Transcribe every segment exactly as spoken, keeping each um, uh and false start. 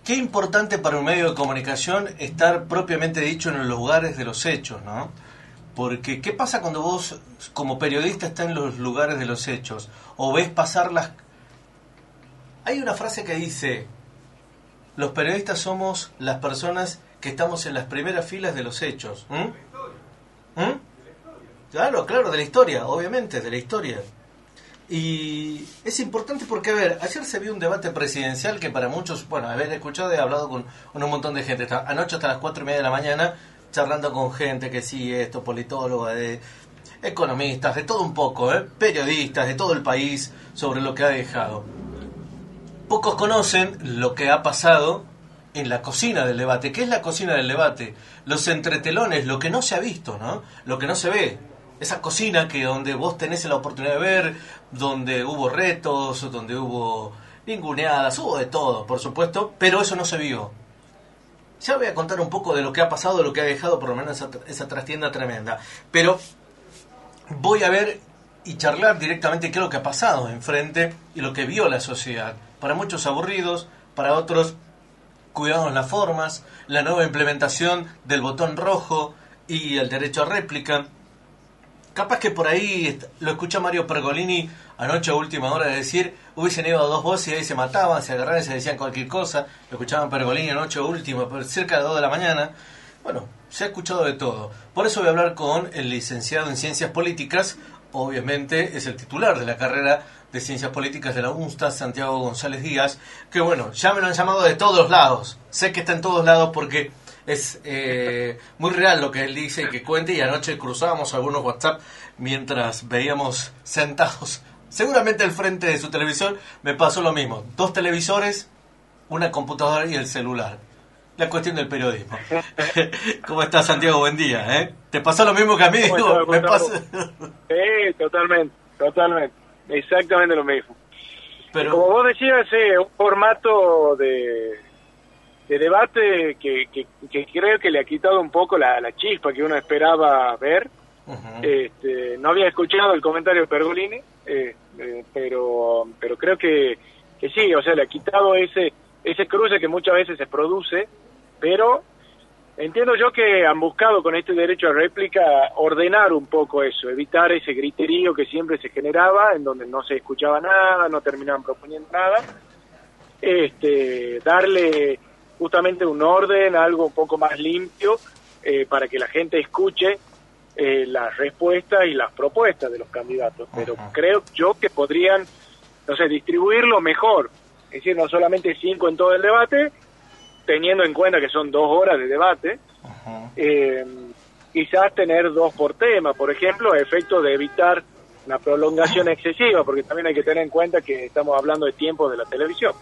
Qué importante para un medio de comunicación estar propiamente dicho en los lugares de los hechos, ¿no? Porque, ¿qué pasa cuando vos, como periodista, estás en los lugares de los hechos? O ves pasar las... Hay una frase que dice, los periodistas somos las personas que estamos en las primeras filas de los hechos. ¿Mm? ¿Mm? Claro, claro, de la historia, obviamente, de la historia. Y es importante porque, a ver, ayer se vio un debate presidencial que para muchos, bueno, haber escuchado y hablado con un montón de gente. Anoche hasta las cuatro y media de la mañana charlando con gente que sí, esto, politóloga, de economistas, de todo un poco, ¿eh? Periodistas de todo el país sobre lo que ha dejado. Pocos conocen lo que ha pasado en la cocina del debate. ¿Qué es la cocina del debate? Los entretelones, lo que no se ha visto, ¿no? Lo que no se ve. Esa cocina que donde vos tenés la oportunidad de ver, donde hubo retos, donde hubo ninguneadas, hubo de todo, por supuesto, pero eso no se vio. Ya voy a contar un poco de lo que ha pasado, de lo que ha dejado por lo menos esa, esa trastienda tremenda. Pero voy a ver y charlar directamente qué es lo que ha pasado enfrente y lo que vio la sociedad. Para muchos aburridos, para otros cuidados en las formas, la nueva implementación del botón rojo y el derecho a réplica. Capaz que por ahí lo escucha Mario Pergolini anoche a última hora de decir, hubiesen ido a dos voces y ahí se mataban, se agarraban y se decían cualquier cosa. Lo escuchaban Pergolini anoche a última, cerca de las dos de la mañana. Bueno, se ha escuchado de todo. Por eso voy a hablar con el licenciado en Ciencias Políticas, obviamente es el titular de la carrera de Ciencias Políticas de la UNSTA, Santiago González Díaz, que bueno, ya me lo han llamado de todos los lados. Sé que está en todos lados porque... Es eh, muy real lo que él dice y que cuente, y anoche cruzábamos algunos WhatsApp mientras veíamos sentados, seguramente al frente de su televisor. Me pasó lo mismo, dos televisores, una computadora y el celular. La cuestión del periodismo. ¿Cómo estás, Santiago? Buen día, ¿eh? ¿Te pasó lo mismo que a mí? Digo, me pasa... Sí, totalmente, totalmente, exactamente lo mismo. Pero... Como vos decías, es un formato de... de debate que, que, que creo que le ha quitado un poco la, la chispa que uno esperaba ver. Uh-huh. Este, no había escuchado el comentario de Pergolini, eh, eh, pero pero creo que, que sí, o sea, le ha quitado ese ese cruce que muchas veces se produce, pero entiendo yo que han buscado con este derecho a réplica ordenar un poco eso, evitar ese griterío que siempre se generaba, en donde no se escuchaba nada, no terminaban proponiendo nada, este, darle justamente un orden, algo un poco más limpio, eh, para que la gente escuche eh, las respuestas y las propuestas de los candidatos. Pero uh-huh. creo yo que podrían, no sé, distribuirlo mejor, es decir, no solamente cinco en todo el debate, teniendo en cuenta que son dos horas de debate, uh-huh. eh, quizás tener dos por tema, por ejemplo, a efecto de evitar una prolongación excesiva, porque también hay que tener en cuenta que estamos hablando de tiempos de la televisión.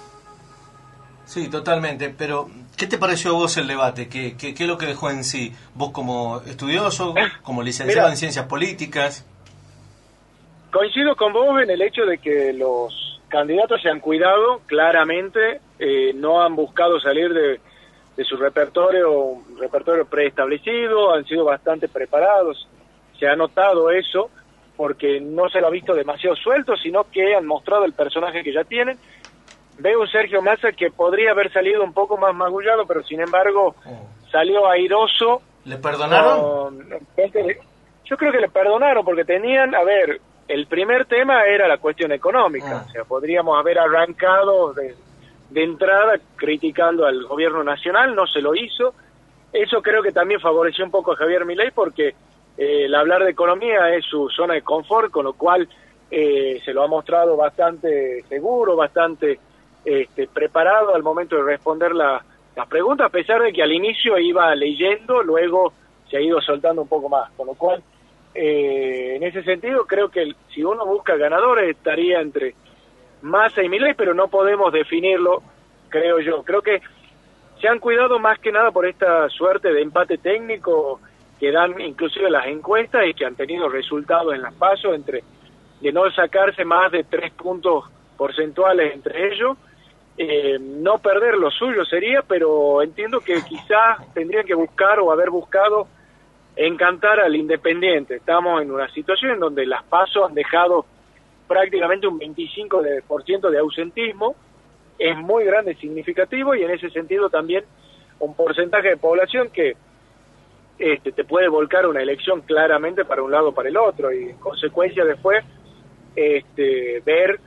Sí, totalmente, pero ¿qué te pareció a vos el debate? ¿Qué, qué, qué es lo que dejó en sí? Vos como estudioso, como licenciado Mira, en Ciencias Políticas. Coincido con vos en el hecho de que los candidatos se han cuidado, claramente, eh, no han buscado salir de, de su repertorio, un repertorio preestablecido, han sido bastante preparados, se ha notado eso, porque no se lo ha visto demasiado suelto, sino que han mostrado el personaje que ya tienen. Veo un Sergio Massa que podría haber salido un poco más magullado, pero sin embargo oh. salió airoso. ¿Le perdonaron? No, yo creo que le perdonaron porque tenían, a ver, el primer tema era la cuestión económica. Oh. O sea, podríamos haber arrancado de, de entrada criticando al gobierno nacional, no se lo hizo. Eso creo que también favoreció un poco a Javier Milei porque eh, el hablar de economía es su zona de confort, con lo cual eh, se lo ha mostrado bastante seguro, bastante... Este, preparado al momento de responder la, las preguntas, a pesar de que al inicio iba leyendo, luego se ha ido soltando un poco más, con lo cual eh, en ese sentido creo que el, si uno busca ganadores estaría entre Massa y Milei, pero no podemos definirlo, creo yo. Creo que se han cuidado más que nada por esta suerte de empate técnico que dan inclusive las encuestas y que han tenido resultados en las PASO entre de no sacarse más de tres puntos porcentuales entre ellos. Eh, no perder lo suyo sería, pero entiendo que quizás tendrían que buscar o haber buscado encantar al Independiente. Estamos en una situación en donde las PASO han dejado prácticamente un veinticinco por ciento de ausentismo, es muy grande, significativo, y en ese sentido también un porcentaje de población que este, te puede volcar una elección claramente para un lado o para el otro, y en consecuencia después este, ver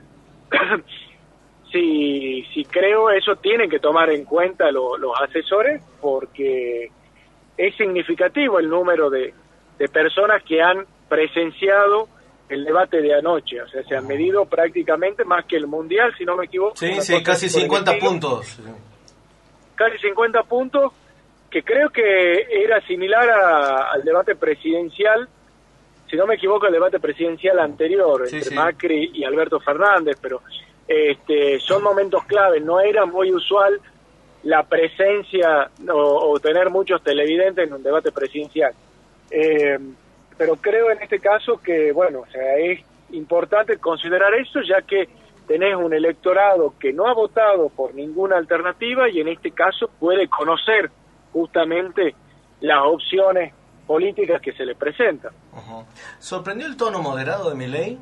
si, si creo eso tienen que tomar en cuenta lo, los asesores, porque es significativo el número de, de personas que han presenciado el debate de anoche, o sea, se han medido prácticamente más que el Mundial, si no me equivoco. Sí, sí, casi cincuenta puntos. Casi cincuenta puntos, que creo que era similar a, al debate presidencial, si no me equivoco, el debate presidencial anterior, sí, entre sí. Macri y Alberto Fernández, pero este, son momentos claves, no era muy usual la presencia o, o tener muchos televidentes en un debate presidencial. Eh, pero creo en este caso que, bueno, o sea, es importante considerar eso, ya que tenés un electorado que no ha votado por ninguna alternativa y en este caso puede conocer justamente las opciones políticas que se le presentan. Uh-huh. ¿Sorprendió el tono moderado de Milei?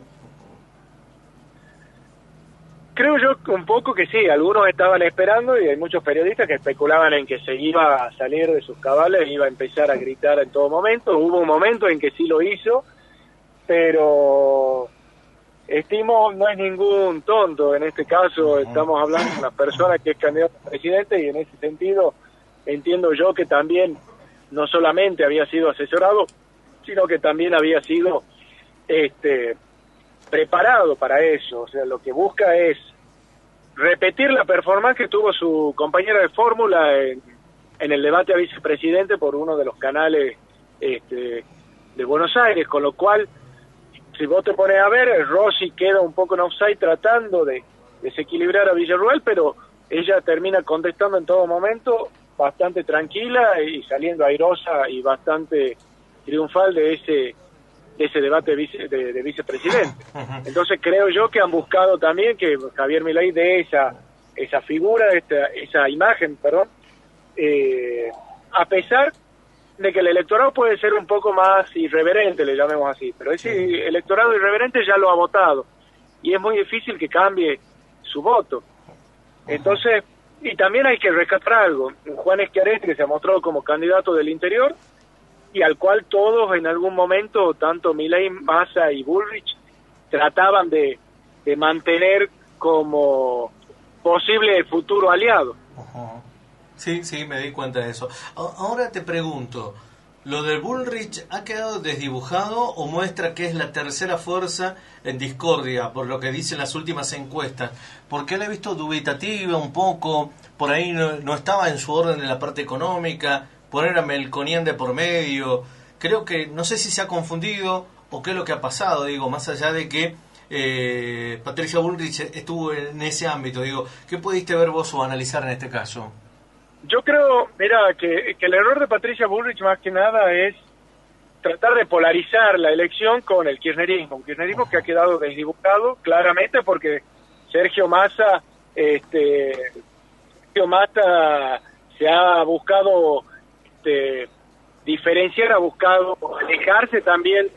Creo yo un poco que sí, algunos estaban esperando y hay muchos periodistas que especulaban en que se iba a salir de sus cabales e iba a empezar a gritar en todo momento. Hubo un momento en que sí lo hizo, pero estimo no es ningún tonto en este caso. Uh-huh. Estamos hablando de una persona que es candidata a presidente y en ese sentido entiendo yo que también no solamente había sido asesorado, sino que también había sido este preparado para eso. O sea, lo que busca es repetir la performance que tuvo su compañera de fórmula en, en el debate a vicepresidente por uno de los canales este, de Buenos Aires, con lo cual, si vos te pones a ver, Rossi queda un poco en offside tratando de desequilibrar a Villarruel, pero ella termina contestando en todo momento bastante tranquila y saliendo airosa y bastante triunfal de ese de ese debate de, vice, de, de vicepresidente. Entonces creo yo que han buscado también que Javier Milei dé esa esa figura, esta, esa imagen, perdón, eh, a pesar de que el electorado puede ser un poco más irreverente, le llamemos así, pero ese sí. electorado irreverente ya lo ha votado y es muy difícil que cambie su voto. Entonces, y también hay que rescatar algo, Juan Schiaretti, que se mostró como candidato del interior y al cual todos en algún momento, tanto Milei, Massa y Bullrich, trataban de, de mantener como posible futuro aliado. Uh-huh. Sí, sí, me di cuenta de eso. Ahora te pregunto, ¿lo de Bullrich ha quedado desdibujado o muestra que es la tercera fuerza en discordia, por lo que dicen las últimas encuestas? Porque la he visto dubitativa un poco, por ahí no, no estaba en su orden en la parte económica, poner a Melconian de por medio. Creo que, no sé si se ha confundido o qué es lo que ha pasado, digo, más allá de que eh, Patricia Bullrich estuvo en ese ámbito, digo, ¿qué pudiste ver vos o analizar en este caso? Yo creo, mira, que, que el error de Patricia Bullrich más que nada es tratar de polarizar la elección con el kirchnerismo, un kirchnerismo uh-huh. que ha quedado desdibujado claramente porque Sergio Massa, este, Sergio Massa se ha buscado este, diferenciar, ha buscado alejarse también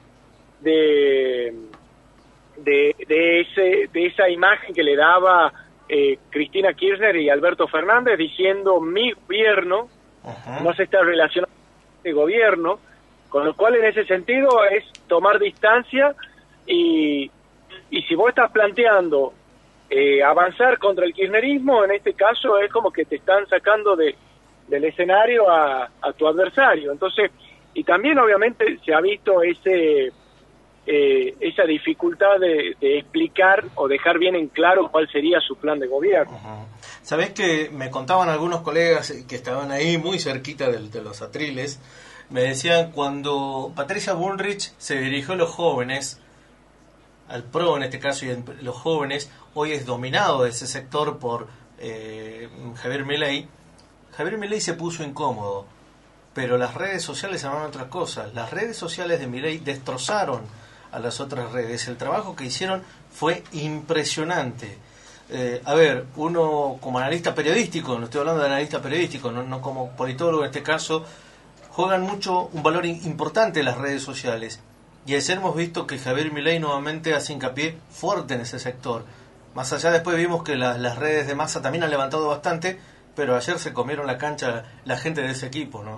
de, de, de, ese, de esa imagen que le daba Eh, Cristina Kirchner y Alberto Fernández, diciendo mi gobierno uh-huh. no se está relacionando con este gobierno, con lo cual en ese sentido es tomar distancia y, y si vos estás planteando eh, avanzar contra el kirchnerismo, en este caso es como que te están sacando de, del escenario a, a tu adversario. Entonces, y también obviamente se ha visto ese Eh, esa dificultad de, de explicar o dejar bien en claro cuál sería su plan de gobierno. Uh-huh. Sabés que me contaban algunos colegas que estaban ahí muy cerquita de, de los atriles, me decían cuando Patricia Bullrich se dirigió a los jóvenes, al PRO en este caso, y en los jóvenes, hoy es dominado de ese sector por eh, Javier Milei. Javier Milei se puso incómodo, pero las redes sociales llamaron otras cosas. Las redes sociales de Milei destrozaron a las otras redes. El trabajo que hicieron fue impresionante. Eh, a ver, uno como analista periodístico, no estoy hablando de analista periodístico, no, no como politólogo en este caso, juegan mucho un valor importante las redes sociales. Y ayer hemos visto que Javier Milei nuevamente hace hincapié fuerte en ese sector. Más allá después vimos que la, las redes de Massa también han levantado bastante, pero ayer se comieron la cancha la gente de ese equipo, ¿no?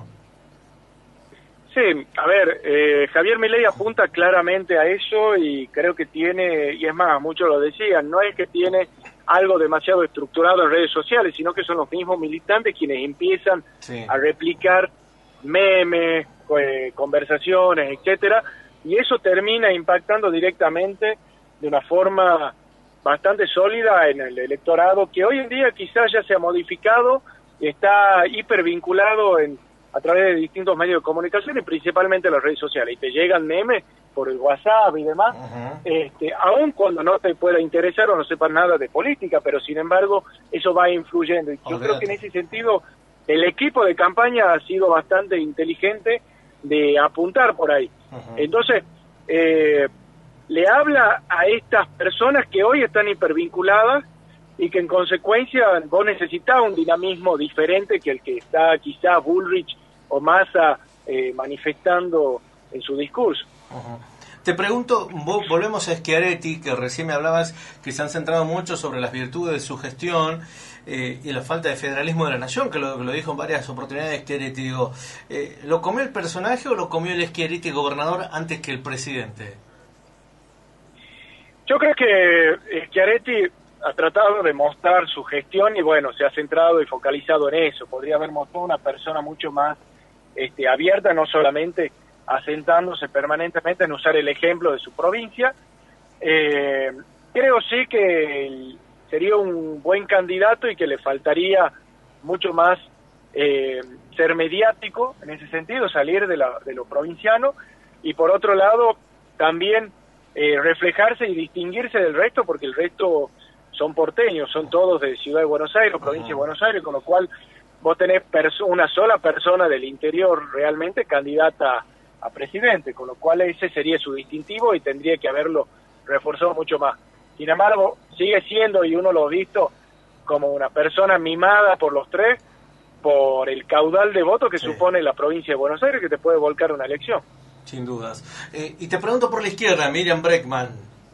Sí, a ver, eh, Javier Milei apunta claramente a eso y creo que tiene, y es más, muchos lo decían, no es que tiene algo demasiado estructurado en redes sociales, sino que son los mismos militantes quienes empiezan sí. a replicar memes, eh, conversaciones, etcétera, y eso termina impactando directamente de una forma bastante sólida en el electorado, que hoy en día quizás ya se ha modificado y está hipervinculado en, a través de distintos medios de comunicación y principalmente las redes sociales, y te llegan memes por el WhatsApp y demás, uh-huh. este, aun cuando no te pueda interesar o no sepas nada de política, pero sin embargo eso va influyendo, y yo okay. creo que en ese sentido el equipo de campaña ha sido bastante inteligente de apuntar por ahí. Uh-huh. Entonces, eh, le habla a estas personas que hoy están hipervinculadas y que en consecuencia vos necesitas un dinamismo diferente que el que está quizá Bullrich o Massa eh, manifestando en su discurso. Uh-huh. Te pregunto, vos, volvemos a Schiaretti, que recién me hablabas que se han centrado mucho sobre las virtudes de su gestión eh, y la falta de federalismo de la nación, que lo, que lo dijo en varias oportunidades Schiaretti. Digo, eh, ¿lo comió el personaje o lo comió el Schiaretti gobernador antes que el presidente? Yo creo que Schiaretti ha tratado de mostrar su gestión y bueno, se ha centrado y focalizado en eso. Podría haber mostrado una persona mucho más este, abierta, no solamente asentándose permanentemente en usar el ejemplo de su provincia. Eh, creo sí que el, sería un buen candidato y que le faltaría mucho más eh, ser mediático en ese sentido, salir de, la, de lo provinciano, y por otro lado también eh, reflejarse y distinguirse del resto, porque el resto son porteños, son todos de Ciudad de Buenos Aires, provincia de Buenos Aires, con lo cual vos tenés una sola persona del interior realmente candidata a presidente, con lo cual ese sería su distintivo y tendría que haberlo reforzado mucho más. Sin embargo, sigue siendo, y uno lo ha visto, como una persona mimada por los tres, por el caudal de votos que sí. supone la provincia de Buenos Aires, que te puede volcar una elección. Sin dudas. Eh, y te pregunto por la izquierda, Miriam Bregman.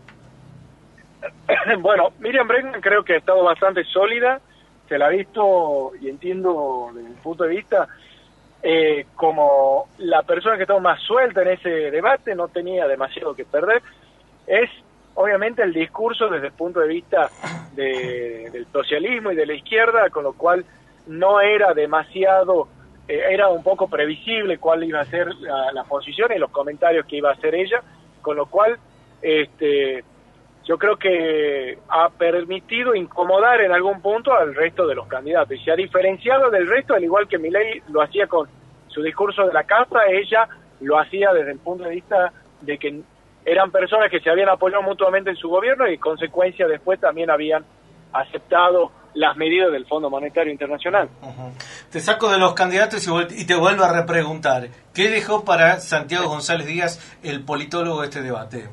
Bueno, Miriam Bregman creo que ha estado bastante sólida, se la ha visto, y entiendo desde mi punto de vista, eh, como la persona que estaba más suelta en ese debate, no tenía demasiado que perder. Es obviamente el discurso desde el punto de vista de, del socialismo y de la izquierda, con lo cual no era demasiado, eh, era un poco previsible cuál iba a ser la, la posición y los comentarios que iba a hacer ella, con lo cual este yo creo que ha permitido incomodar en algún punto al resto de los candidatos y se ha diferenciado del resto, al igual que Milei lo hacía con su discurso de la casa, ella lo hacía desde el punto de vista de que eran personas que se habían apoyado mutuamente en su gobierno y en consecuencia después también habían aceptado las medidas del Fondo Monetario Internacional. Uh-huh. Te saco de los candidatos y te vuelvo a repreguntar, ¿qué dejó para Santiago González Díaz, el politólogo, de este debate?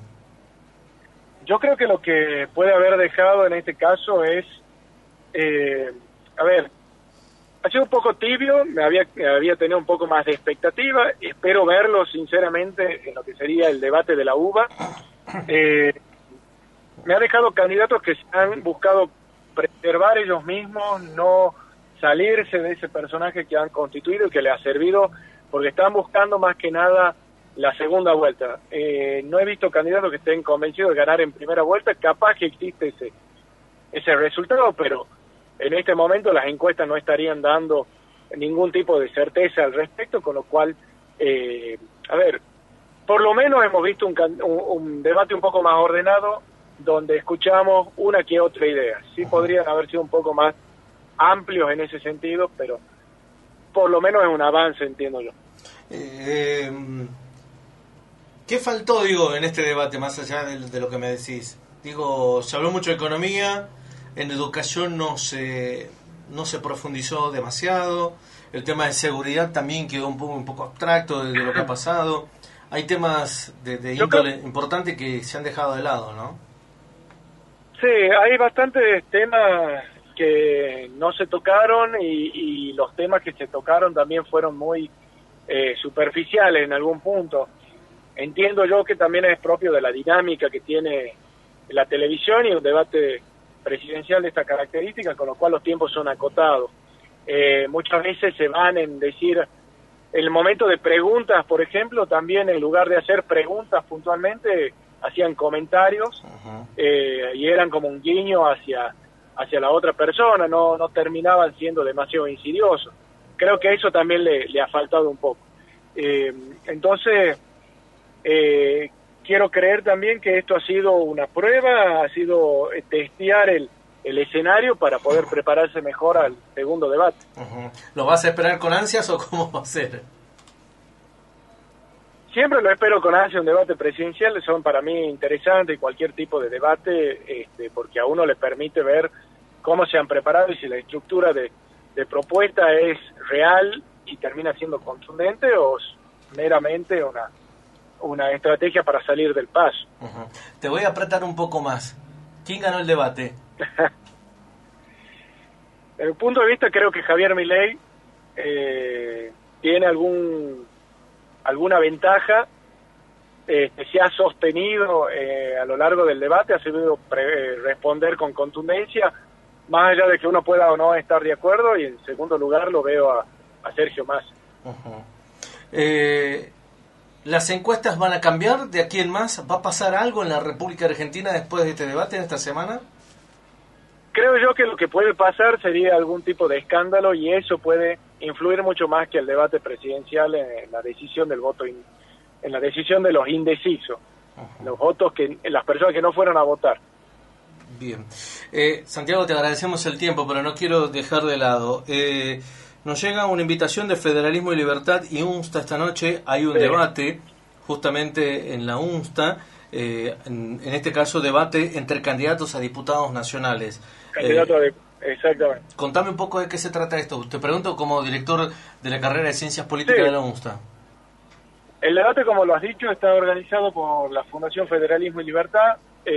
Yo creo que lo que puede haber dejado en este caso es, eh, a ver, ha sido un poco tibio, me había, me había tenido un poco más de expectativa, espero verlo sinceramente en lo que sería el debate de la uva. Eh, me ha dejado candidatos que se han buscado preservar ellos mismos, no salirse de ese personaje que han constituido y que le ha servido, porque están buscando más que nada la segunda vuelta. Eh, no he visto candidatos que estén convencidos de ganar en primera vuelta, capaz que existe ese, ese resultado, pero en este momento las encuestas no estarían dando ningún tipo de certeza al respecto, con lo cual, eh, a ver, por lo menos hemos visto un, un, un debate un poco más ordenado, donde escuchamos una que otra idea. Sí podrían haber sido un poco más amplios en ese sentido, pero por lo menos es un avance, entiendo yo. Eh, ¿Qué faltó, digo, en este debate, más allá de, de lo que me decís? Digo, se habló mucho de economía, en educación no se no se profundizó demasiado, el tema de seguridad también quedó un poco, un poco abstracto de, de lo que ha pasado. Hay temas de, de índole creo... importante que se han dejado de lado, ¿no? Sí, hay bastantes temas que no se tocaron y, y los temas que se tocaron también fueron muy eh, superficiales en algún punto. Entiendo yo que también es propio de la dinámica que tiene la televisión y un debate presidencial de esta característica, con lo cual los tiempos son acotados. Eh, muchas veces se van en decir, en el momento de preguntas, por ejemplo, también en lugar de hacer preguntas puntualmente, hacían comentarios uh-huh. eh, y eran como un guiño hacia, hacia la otra persona, no, no terminaban siendo demasiado insidiosos. Creo que eso también le, le ha faltado un poco. Eh, entonces, eh, quiero creer también que esto ha sido una prueba, ha sido testear el, el escenario para poder prepararse mejor al segundo debate. Uh-huh. ¿Lo vas a esperar con ansias o cómo va a ser? Siempre lo espero con ansia, un debate presidencial, son para mí interesantes y cualquier tipo de debate, este, porque a uno le permite ver cómo se han preparado y si la estructura de, de propuesta es real y termina siendo contundente o meramente una, una estrategia para salir del paso. Uh-huh. Te voy a apretar un poco más. ¿Quién ganó el debate? Desde mi punto de vista creo que Javier Milei eh, tiene algún alguna ventaja, eh, se ha sostenido eh, a lo largo del debate, ha sabido pre- responder con contundencia, más allá de que uno pueda o no estar de acuerdo, y en segundo lugar lo veo a, a Sergio Massa. Uh-huh. Eh, ¿Las encuestas van a cambiar de aquí en más? ¿Va a pasar algo en la República Argentina después de este debate en esta semana? Creo yo que lo que puede pasar sería algún tipo de escándalo y eso puede influir mucho más que el debate presidencial en la decisión del voto, in, en la decisión de los indecisos, uh-huh. los votos que las personas que no fueron a votar. Bien. Eh, Santiago, te agradecemos el tiempo, pero no quiero dejar de lado. Eh, nos llega una invitación de Federalismo y Libertad y UNSTA esta noche. Hay un sí. debate justamente en la UNSTA, eh, en, en este caso debate entre candidatos a diputados nacionales. Candidato eh, a, exactamente. Contame un poco de qué se trata esto. Te pregunto como director de la carrera de Ciencias Políticas sí. de la UNSTA. El debate, como lo has dicho, está organizado por la Fundación Federalismo y Libertad.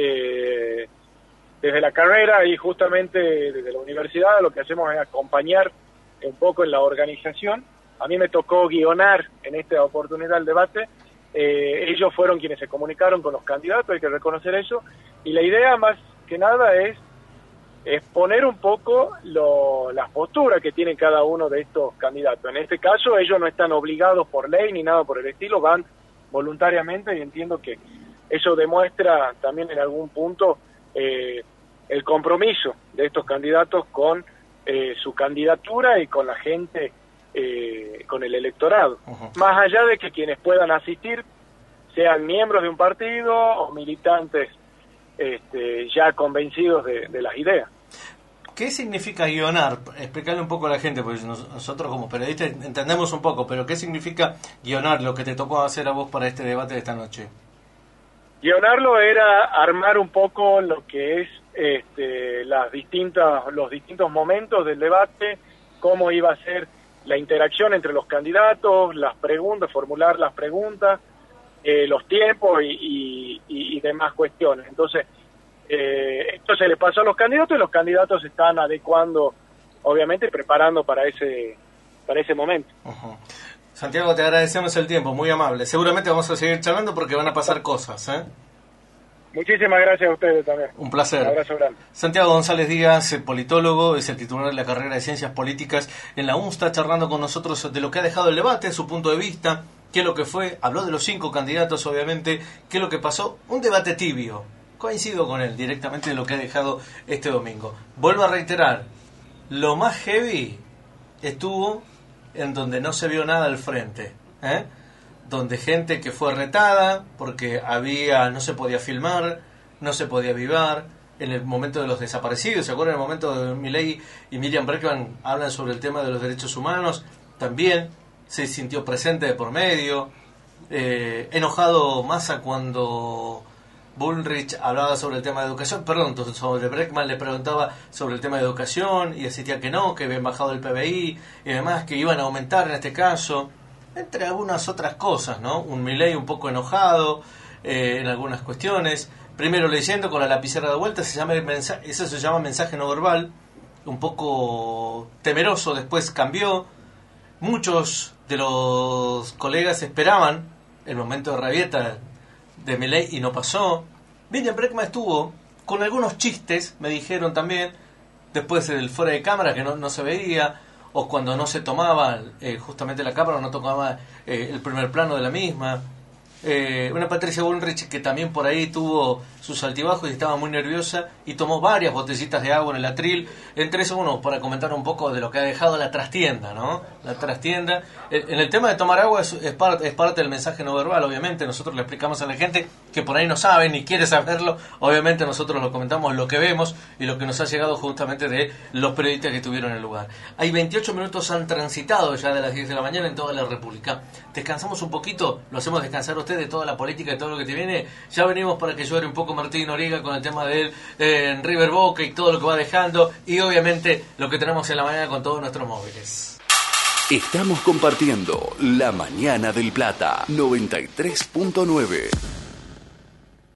Eh, desde la carrera y justamente desde la universidad lo que hacemos es acompañar un poco en la organización. A mí me tocó guionar en esta oportunidad el debate. Eh, ellos fueron quienes se comunicaron con los candidatos, hay que reconocer eso. Y la idea más que nada es exponer un poco lo, las posturas que tienen cada uno de estos candidatos. En este caso ellos no están obligados por ley ni nada por el estilo, van voluntariamente y entiendo que eso demuestra también en algún punto eh, el compromiso de estos candidatos con eh, su candidatura y con la gente, eh, con el electorado. Uh-huh. Más allá de que quienes puedan asistir sean miembros de un partido o militantes Este, ya convencidos de, de las ideas. ¿Qué significa guionar? Explicarle un poco a la gente, porque nosotros como periodistas entendemos un poco, pero ¿qué significa guionar, lo que te tocó hacer a vos para este debate de esta noche? Guionarlo era armar un poco lo que es este, las distintas, los distintos momentos del debate, cómo iba a ser la interacción entre los candidatos, las preguntas, formular las preguntas, Eh, los tiempos y, y, y demás cuestiones. Entonces, eh, esto se le pasó a los candidatos y los candidatos se están adecuando, obviamente, preparando para ese para ese momento. Uh-huh. Santiago, te agradecemos el tiempo, muy amable. Seguramente vamos a seguir charlando porque van a pasar cosas, ¿eh? Muchísimas gracias a ustedes también. Un placer. Un abrazo grande. Santiago González Díaz, politólogo, es el titular de la carrera de Ciencias Políticas en la UNSTA, charlando con nosotros de lo que ha dejado el debate, su punto de vista, qué es lo que fue, habló de los cinco candidatos, obviamente, qué es lo que pasó, un debate tibio. Coincido con él directamente de lo que ha dejado este domingo. Vuelvo a reiterar, lo más heavy estuvo en donde no se vio nada al frente, ¿eh? Donde gente que fue retada porque había no se podía filmar, no se podía avivar, en el momento de los desaparecidos, ¿se acuerdan? En el momento de Milei y Miriam Bregman hablan sobre el tema de los derechos humanos, también se sintió presente de por medio, eh, enojado Massa cuando Bullrich hablaba sobre el tema de educación, perdón, sobre Bregman le preguntaba sobre el tema de educación y decía que no, que habían bajado el P B I y demás, que iban a aumentar en este caso, entre algunas otras cosas, ¿no? Un Milei un poco enojado eh, en algunas cuestiones, primero leyendo con la lapicera de vuelta, se llama el mensaje, eso se llama mensaje no verbal, un poco temeroso, después cambió. Muchos de los colegas esperaban el momento de rabieta de Milei y no pasó. Miriam Bregman estuvo con algunos chistes, me dijeron también, después del fuera de cámara que no, no se veía, o cuando no se tomaba eh, justamente la cámara, no tocaba eh, el primer plano de la misma. Eh, una Patricia Bullrich que también por ahí tuvo sus altibajos y estaba muy nerviosa y tomó varias botellitas de agua en el atril. Entre eso, uno, para comentar un poco de lo que ha dejado la trastienda, ¿no? La trastienda. En el tema de tomar agua es, es, parte, es parte del mensaje no verbal, obviamente. Nosotros le explicamos a la gente que por ahí no sabe ni quiere saberlo. Obviamente nosotros lo comentamos lo que vemos y lo que nos ha llegado justamente de los periodistas que estuvieron en el lugar. Hay veintiocho minutos han transitado ya de las diez de la mañana en toda la República. Descansamos un poquito, lo hacemos descansar a usted de toda la política, de todo lo que te viene. Ya venimos para que llore un poco Martín Noriega con el tema de eh, River Boca y todo lo que va dejando, y obviamente lo que tenemos en la mañana con todos nuestros móviles. Estamos compartiendo La Mañana del Plata noventa y tres punto nueve.